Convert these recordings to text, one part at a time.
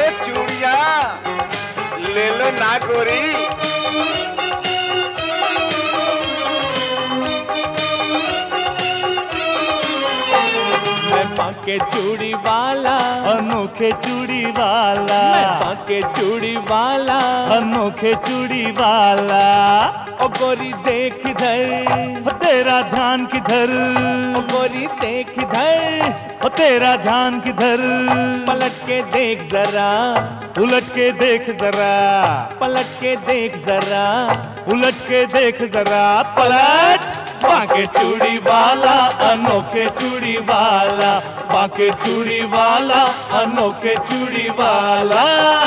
चूड़िया ले लो ना गोरी। मैं बांके चूड़ी वाला, अनोखे चूड़ी वाला। मैं बांके चूड़ी वाला, अनोखे चूड़ी वाला। ओ गोरी देख इधर, तेरा ध्यान किधर। ओ गोरी देख इधर, ओ तेरा ध्यान किधर। पलट के देख जरा, उलट के देख जरा। पलट के देख जरा, उलट के देख जरा। पलट। बांके चूड़ी वाला, अनोखे चूड़ी वाला। बांके चूड़ी वाला, अनोखे चूड़ी वाला।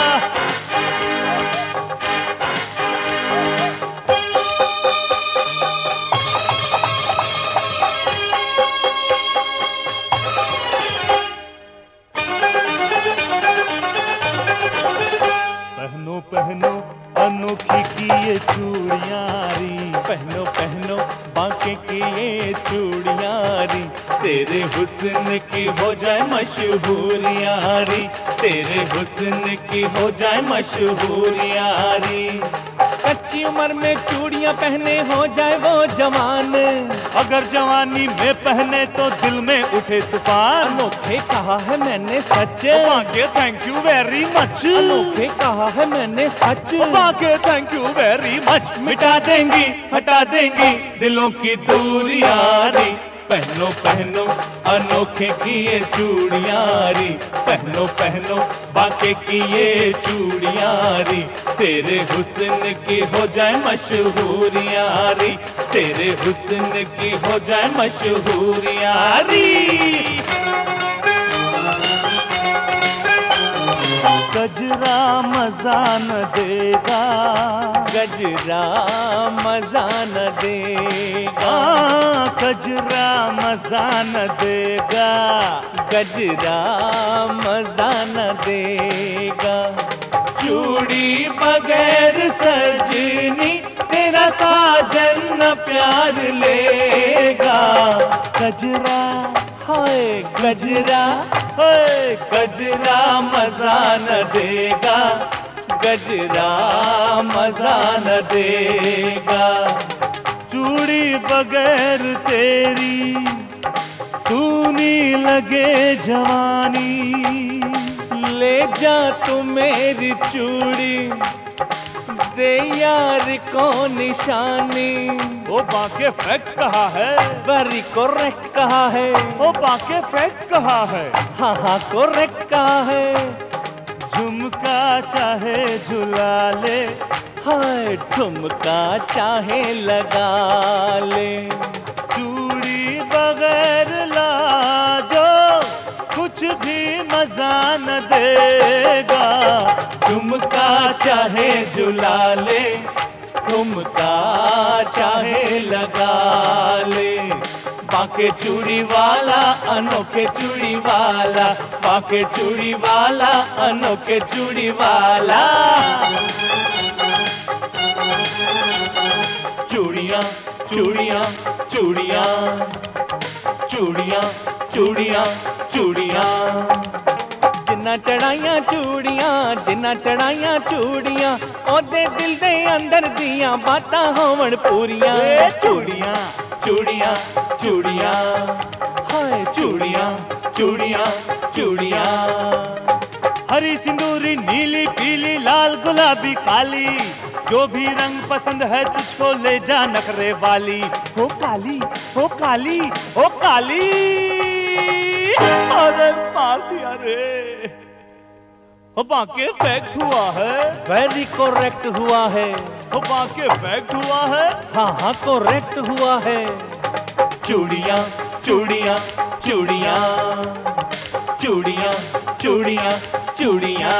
पहनो पहनो अनोखी की ये चूड़ियां री। पहनो पहनो बांके की ये चूड़ियां री, तेरे हुस्न की हो जाए मशहूरियां री। तेरे हुस्न की हो जाए मशहूरियां री। कच्ची उम्र में चूड़ियां पहने हो जाए वो जवान, अगर जवानी में पहने तो दिल में उठे तूफान। अनोखे कहा है मैंने सच। Banke thank you very much. अनोखे कहा है मैंने सच। Banke thank you very much. मिटा देंगी हटा देंगी दिलों की दूरियां री। पहनो पहनो अनोखे की ये चूड़ियां री। पहनो पहनो बांके की ये चूड़ियां री। तेरे हुस्न की हो जाए मशहूरियां री। तेरे हुस्न की हो जाए मशहूरियां री। गजरा मजा न देगा। गजरा मजा न देगा। गजरा मजा न देगा। गजरा मजा न देगा। चूड़ी बगैर सजनी तेरा साजन न प्यार लेगा। गजरा हाय गजरा हाय गजरा मजा न देगा। गजरा मजा न देगा। चूड़ी बगैर तेरी सूनी लगे जवानी। ले जा तू मेरी चूड़ी, दे यार को निशानी। वो बांके फैक्ट कहा है। वेरी करेक्ट कहा है। वो बांके फैक्ट कहा है। हाँ हाँ करेक्ट कहा है। झुमका चाहे झुला ले। हाय ठुमका चाहे लगा ले। चूड़ी बगैर लाजो कुछ भी मजा न देगा। झुमका चाहे झुला ले। ठुमका चाहे लगा ले। बांके चूड़ी वाला अनोखे चूड़ी वाला। बांके चूड़ी वाला अनोखे चूड़ी वाला। चूड़ियां चूड़ियां चूड़ियां चूड़ियां चूड़ियां चूड़ियां। जिन्ना चढ़ाइयां चूड़ियां, जिन्ना चढ़ाइयां चूड़ियां, ओदे दिल दे अंदर दियां बातां होवण पूरियां। चूड़ियां चूड़ियां चूड़ियां हाय चूड़ियां चूड़ियां चूड़ियां। हरी सिंदूरी नीली पीली लाल गुलाबी काली, जो भी रंग पसंद है तुझको ले जा नखरे वाली। हो काली हो काली हो काली। अरे मार दिया रे। हो बांके फैक्ट हुआ है। वेरी करेक्ट हुआ है। हो बांके फैक्ट हुआ है। हाँ हाँ करेक्ट हुआ है। चूड़ियां चूड़ियां चूड़ियां चूड़ियां चूड़ियां चूड़ियां।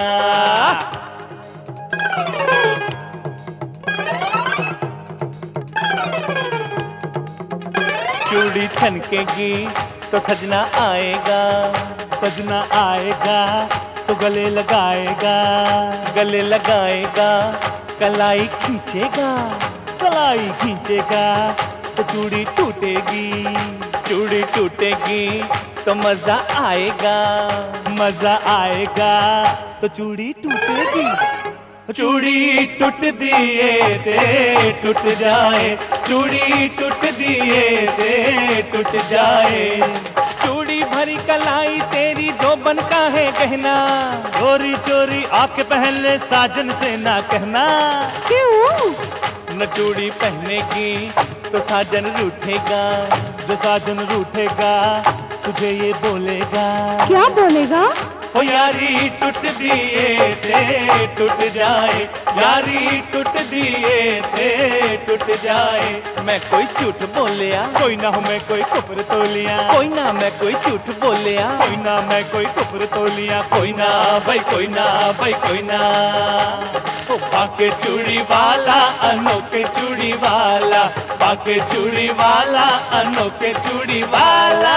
चूड़ी छनकेगी तो सजना आएगा। सजना आएगा तो गले लगाएगा। गले लगाएगा कलाई खींचेगा। कलाई खींचेगा तो चूड़ी टूटेगी। चूड़ी टूटेगी तो मजा आएगा। मजा आएगा तो चूड़ी टूटेगी, चूड़ी टूट दिए ते टूट जाए, चूड़ी टूट दिए ते टूट जाए। चूड़ी भरी कलाई तेरी जोबन का है गहना, चोरी चोरी आके पहन ले साजन से ना कहना। क्यों? न चूड़ी पहनेगी तो साजन रूठेगा, जो साजन रूठेगा तुझे ये बोलेगा। क्या बोलेगा? ओ यारी टूट दिए थे टूट जाए, यारी टूट दिए थे टूट जाए। मैं कोई झूठ बोलिया, कोई ना हो मैं कोई कुफर तोलिया, कोई ना मैं कोई झूठ बोलिया, कोई ना मैं कोई कुफर तोलिया, कोई ना भाई कोई ना भाई कोई ना। ओ बाके चूड़ी वाला अनोखे चूड़ी वाला, बाके चूड़ी वाला अनोखे चूड़ी वाला।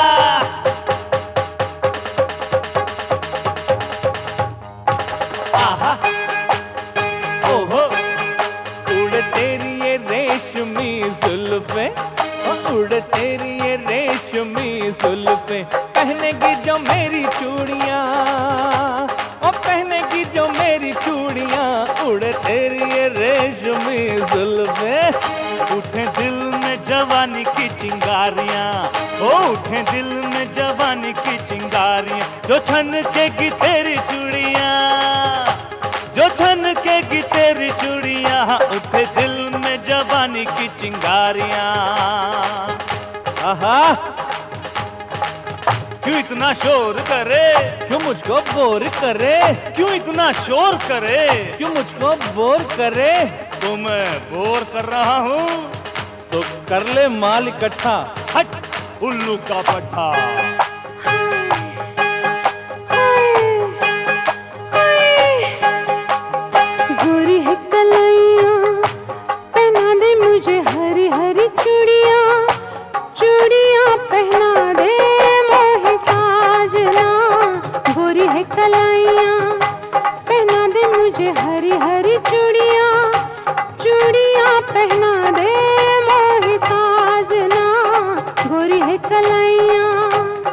ओहो उड़ तेरी ये रेशमी जुल्फे, उड़ तेरी ये रेशमी जुल्फे, पहनेगी जो मेरी चूड़ियाँ, और पहनेगी जो मेरी चूड़ियाँ, उड़ तेरी ये रेशमी जुल्फे। उठे दिल में जवानी की चिंगारियां, ओ उठे दिल में जवानी की चिंगारियां, जो छनकेगी तेरी चूड़ियां, जो छनकेगी तेरी चूड़ियां, उठे दिल में जवानी की चिंगारियां। आहा क्यों इतना शोर करे, क्यों मुझको बोर करे, क्यों इतना शोर करे, क्यों मुझको बोर करे। तो मैं बोर कर रहा हूँ तो कर ले माल इकट्ठा। हट उल्लू का पट्टा। गोरी है कलाइयाँ पहना दे मुझे हरी हरी चूड़ियाँ, चूड़ियाँ पहना दे मोहे साजना। गोरी है कलाइयाँ पहना दे मुझे हरी हरी चूड़ियाँ, चूड़ियाँ पहना दे मोहे साजना। गोरी है कलाइयाँ,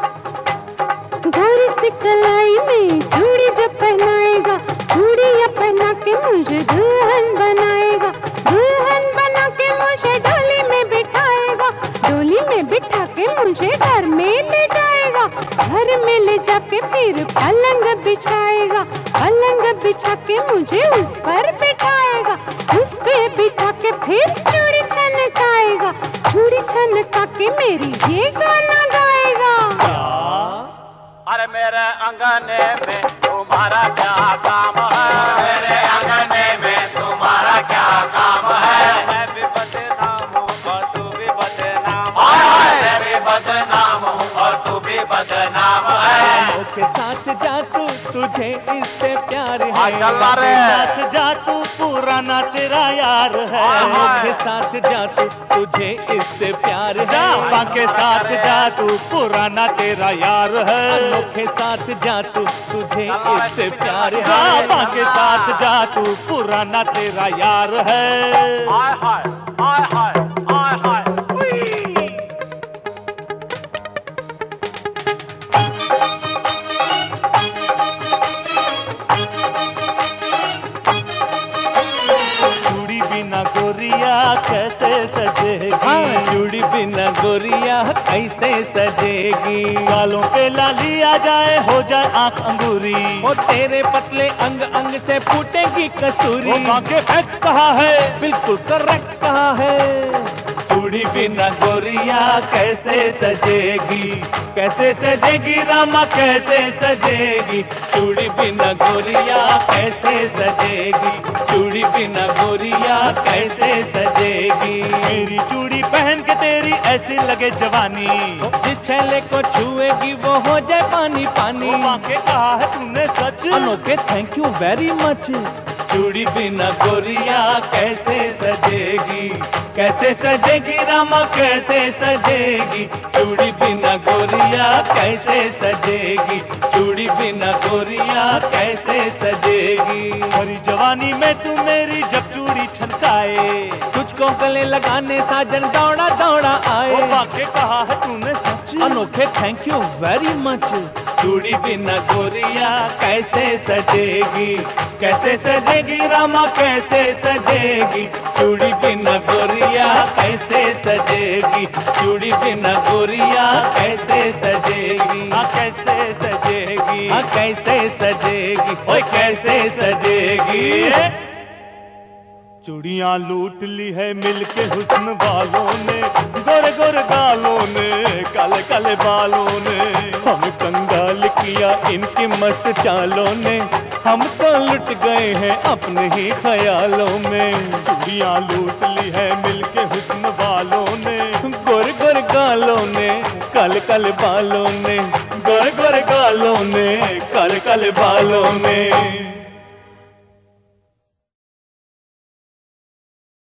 गोरी सी कलाई में चूड़ी जो पहनाएगा, चूड़ियाँ पहना के मुझे दुल्हन बनाएगा, दुल्हन बना के मुझे डोली में बिठाएगा, डोली में बिठा के मुझे घर में ले जाएगा, घर में ले जाके फिर पलंग बिछाएगा, पलंग बिछा के मुझे उस पर बिठाएगा, उस पे बिठा के फिर चूड़ी छनकाएगा, चूड़ी छनका के मेरी ये गाना गाएगा। अरे मेरे अंगने में तुम्हारा क्या काम है, मेरे अंगने में तुम्हारा क्या काम है। मैं भी बदनाम हूँ और तू भी बदनाम है, मैं भी बदनाम हूँ और तू भी बदनाम है। के साथ जा तू, तुझे इससे प्यार है, चल रे साथ जा तू पुराना तेरा यार है, के साथ जा तू, तुझे इससे प्यार है, जापा के साथ जा तू पुराना तेरा यार है, अनोखे साथ जा तू, तुझे इससे प्यार है, जापा के साथ जा तू पुराना तेरा यार है। हाय हाय हाय हाय हाय हाय। चूड़ी बिना गोरिया कैसे सजेगी, चूड़ी बिना गोरिया कैसे सजेगी। गालों पे लाली आ जाए हो जाए आंख अंगूरी, वो तेरे पतले अंग अंग से फूटेगी कसूरी। वो बाके फैक्ट कहा है, बिल्कुल करेक्ट कहा है। चूड़ी बिना गोरिया कैसे सजेगी, कैसे सजेगी रामा कैसे सजेगी, चूड़ी बिना गोरिया कैसे सजेगी, चूड़ी बिना गोरिया कैसे सजेगी। मेरी चूड़ी पहन के तेरी ऐसी लगे जवानी, जिस छैले को छुएगी वो हो जाए पानी पानी। वो बाके कहा है तूने सच, अनोखे थैंक यू वेरी मच। चूड़ी बिना गोरिया कैसे सजेगी, कैसे सजेगी रामा कैसे सजेगी, चूड़ी बिना गोरिया कैसे सजेगी, चूड़ी बिना गोरिया कैसे सजेगी। भरी जवानी में तू मेरी जब चूड़ी छनकाए, तुझको गले लगाने साजन दौड़ा दौड़ा आए। ओ वाकई कहा है तूने सच। अनोखे थैंक यू वेरी मच। चूड़ी बिना गोरिया कैसे सजेगी, कैसे सजेगी रामा कैसे सजेगी। चूड़ी बिना गोरिया कैसे सजेगी, चूड़ी बिना गोरिया कैसे सजेगी। हाँ कैसे सजेगी, हाँ कैसे सजेगी, ओए कैसे सजेगी। चूड़ियां लूट ली है मिलके हुस्न वालों ने, गोरे गोरे गालों ने, काले काले बालों ने। हम कंगाल किया इनकी मस्त चालों ने, हम तो लुट गए हैं अपने ही ख्यालों में। चूड़ियां लूट ली है मिलके हुस्न वालों ने, गोरे गोरे गालों ने, काले काले बालों ने, गोरे गोरे गालों ने, काले काले बालों ने।